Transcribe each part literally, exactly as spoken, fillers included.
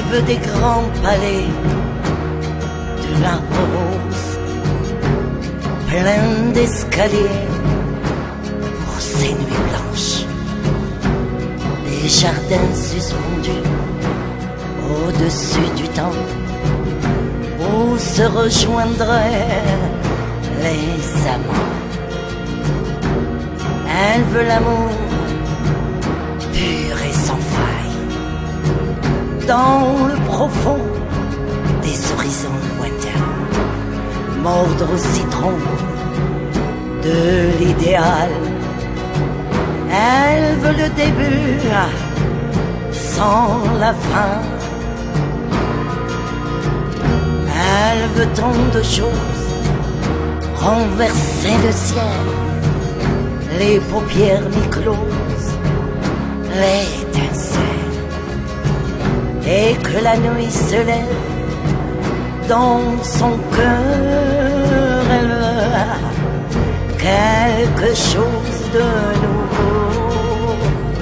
veut des grands palais de l'arbre rose, plein d'escaliers pour ces nuits blanches, des jardins suspendus au-dessus du temps où se rejoindraient les amants. Elle veut l'amour pur et sans faille, dans le profond des horizons lointains, mordre au citron de l'idéal. Elle veut le début sans la fin. Elle veut tant de choses, renverser le ciel, les paupières mi-closes, l'étincelle, et que la nuit se lève dans son cœur. Elle veut quelque chose de nouveau.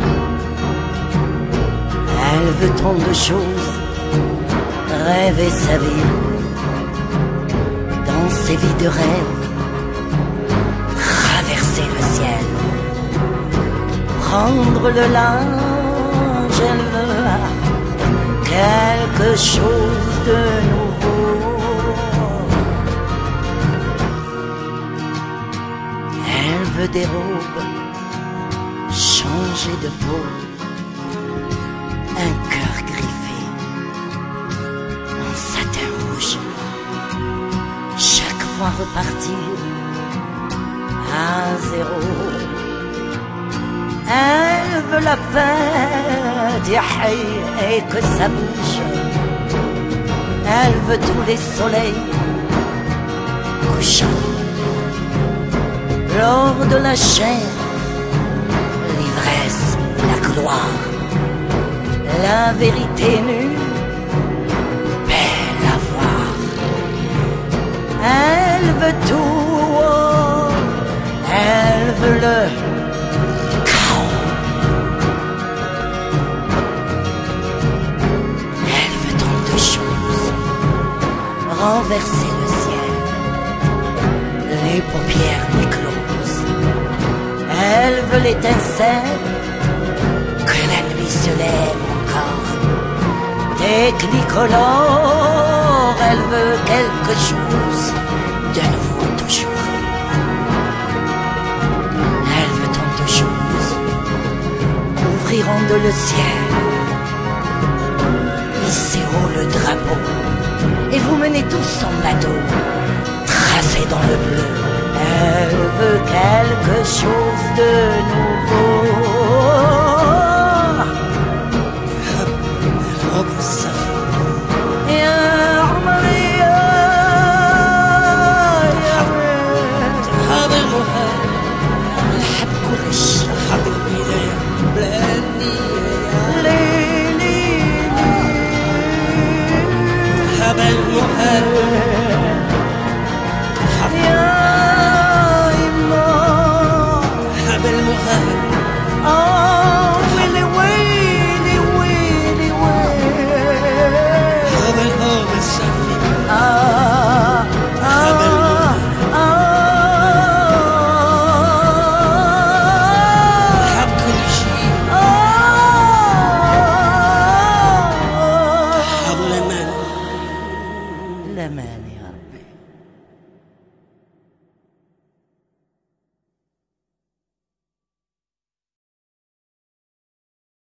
Elle veut tant de choses, rêver sa vie dans ses vies de rêve, traverser le ciel, prendre le large. Elle veut quelque chose de nouveau. Elle veut des robes, changer de peau, un cœur griffé en satin rouge, chaque fois repartir à zéro. Elle veut la fête, yahay, et que ça bouge. Elle veut tous les soleils couchants, l'or de la chair, l'ivresse, la gloire, la vérité nue, belle à voir. Elle veut tout, oh, elle veut le chaos. Elle veut tant de choses, renverser le ciel, les paupières mi-closes. Elle veut l'étincelle, que la nuit se lève encore, technicolore. Elle veut quelque chose de nouveau toujours. Elle veut tant de choses, ouvrir en deux le ciel, hisser haut le drapeau, et vous menez tous en bateau, tracé dans le bleu. Elle veut quelque chose de nouveau. الأمان.